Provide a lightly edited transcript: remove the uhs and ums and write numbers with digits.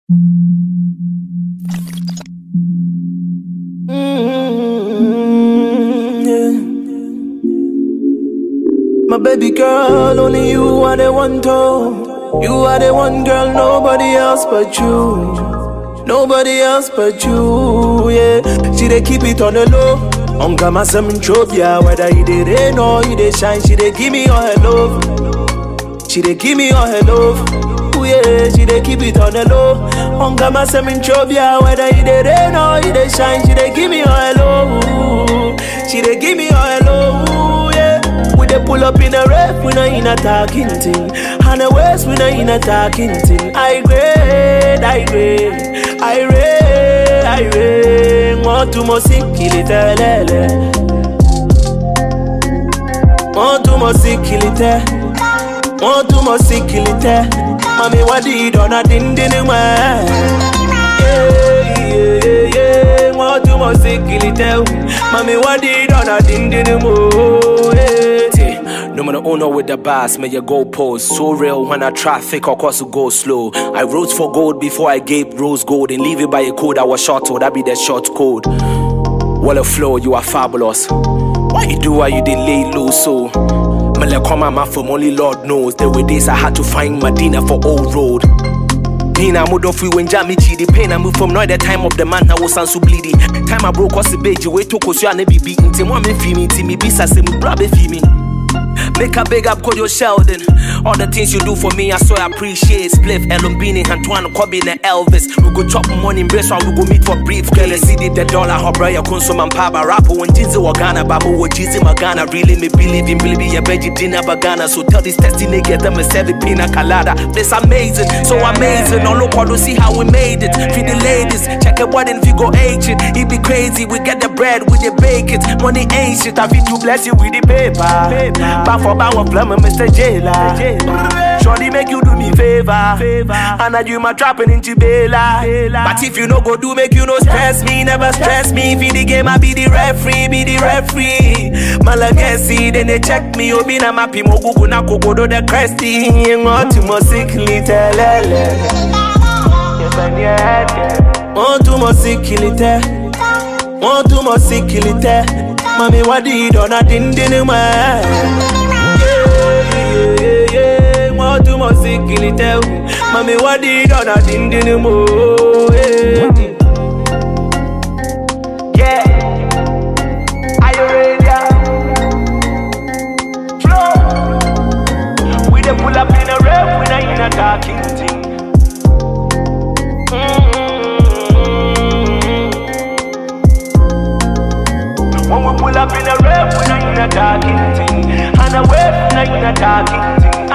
My baby girl, only you are the one to. You are the one girl, nobody else but you. Nobody else but you, yeah. She dey keep it on the low. On Gama Semintrobia, whether you dey rain or you dey shine, she dey give me all her love. She dey give me all her love. Ooh, yeah, she dey keep it on the low. On Gama Semintrobia, whether you dey rain or you dey shine, she dey give me all her love. She dey give me all her love, yeah. We dey pull up in a ref, we not in a talking thing. And the west, we not in a talking thing. I grade, I grade, I rate, I rate. Want to mo sikilite lele. Want to mo sikilite. Want to mo sikilite. Mami wadi dona din din ma. Yeah, yeah, yeah. Want to mo sikilite. Mami wadi dona din din mo. No man the owner with the bass, may your goalpost so real when I traffic or cause to go slow. I wrote for gold before I gave rose gold and leave it by a code I was short told. That be the short code. What a flow, you are fabulous. Why you do why you did lay low so? Man, like come my from only Lord knows. There were days I had to find Medina for old road. Pain I moved on free when Jammy G. The pain I moved from now the time of the man I was so bleedy. Time I broke us the beige, way to cause you and be beaten. Tim one me feel me, Timmy Bisa say me brother feel me. Make a big up, call your Sheldon. All the things you do for me, I so appreciate. Spliff, Elombini, Antoine, Cobbin, and Elvis. We go chop money in brace while we go meet for brief. Girl, I see the dollar, her brother, consume and papa. Rapper, when Jizzy Wagana, Babu, what Jizzy Magana. Really, me believe in Billy, a veggie dinner bagana. So tell this testing, they get them a 7 pina colada. This amazing, so amazing. All look to see how we made it. Feed the ladies, check a wedding, if you go ancient. It be crazy, we get the bread, we the bake it. Money ain't shit, I feel to bless you with the paper. For bow of plum, Mr. Jailer. Shorty make you do me favor. And I do my trapping into Bella. But if you no go do, make you no stress me. Never stress me. Feed the game, I be the referee. Be the referee. Malagesi, then they check me. Obi na mapi mo gugu na kokodo the cresty. Want to mo sickly telele. Want to mo sickly te. Want to mo sickly te. Mami wadi dona din din ma. Want to mo sikilite. Mami wadi dona din din mo. Yeah. Are you ready? Flow. We dey pull up in a rap, we not in a talking thing. When we pull up in a rap, we not in a talking thing. And a wave, we not in a talking thing.